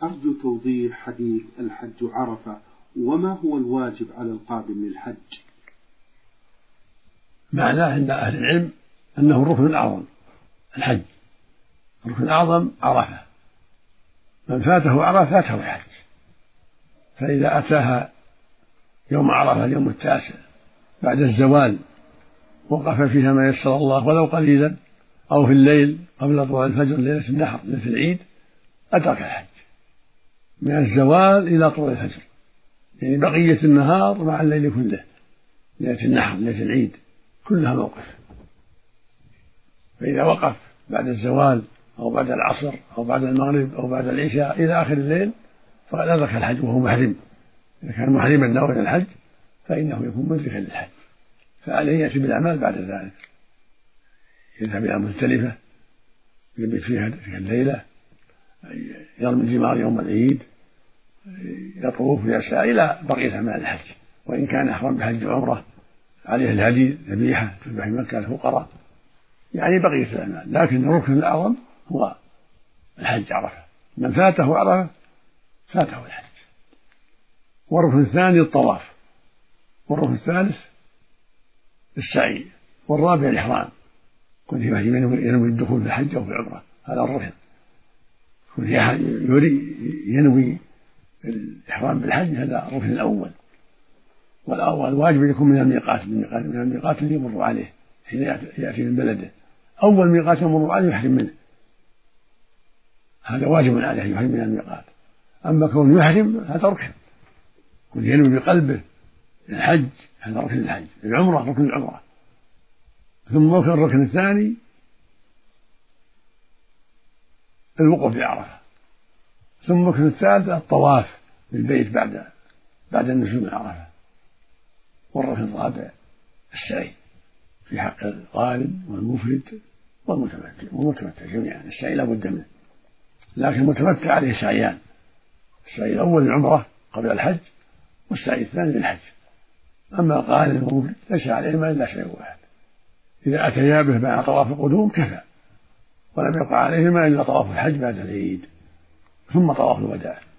أرجو توضيح حديث الحج عرفة، وما هو الواجب على القادم للحج؟ معناه عند أهل العلم أنه الركن الأعظم الحج، الركن الأعظم عرفة، من فاته عرفة فاته الحج، فإذا أتاها يوم عرفة اليوم التاسع بعد الزوال وقف فيها ما يسر الله ولو قليلا أو في الليل قبل طلوع الفجر ليلة النحر ليلة العيد أدرك الحج من الزوال إلى طلوع الفجر، يعني بقية النهار مع الليل كله، ليلة النحر ليلة العيد كلها موقف. فإذا وقف بعد الزوال أو بعد العصر أو بعد المغرب أو بعد العشاء إلى آخر الليل فقد أدرك الحج وهو محرم. إذا كان محرما ناويا الحج فإنه يكون مدركا للحج، فعليه يأتي بالأعمال بعد ذلك، يذهب إلى مزدلفة يبيت فيها الليلة، يرمي الجمار يوم العيد، يطوف ويسعى إلى بقية أعمال الحج. وإن كان أحرم بحج وعمرة عليه الهدي ذبيحة تذبح في مكة الفقراء، يعني بقية الأعمال. لكن الركن الأعظم هو الحج عرفة، من فاته عرفة فاته الحج. والركن الثاني الطواف، والركن الثالث السعي، والرابع الإحرام، كل واحد ينوي الدخول في الحج أو في العمرة، هذا الركن. كل ينوي الإحرام بالحج هذا الركن الأول. والأول واجب يكون من الميقات اللي يمر عليه حين يأتي من بلده، أول ميقات يمر عليه يحرم منه، هذا واجب عليه يحرم من الميقات. أما كون يحرم هذا ركن، كل ينوي بقلبه الحج هذا ركن الحج، العمرة ركن العمرة. ثم الركن الثاني الوقوف بعرفة، ثم الركن الثالث الطواف بالبيت بعد النزول من عرفة. والركن الرابع السعي في حق القارن والمفرد والمتمتع جميعا. السعي لا بد منه، لكن المتمتع عليه سعيان، السعي الأول العمرة قبل الحج، والسعي الثاني للحج. أما القارن والمفرد ليس عليهما إلا شيء واحد، إذا أتيا به بعد طواف القدوم كفى، ولم يقع عليهما إلا طواف الحج بعد العيد ثم طواف الوداع.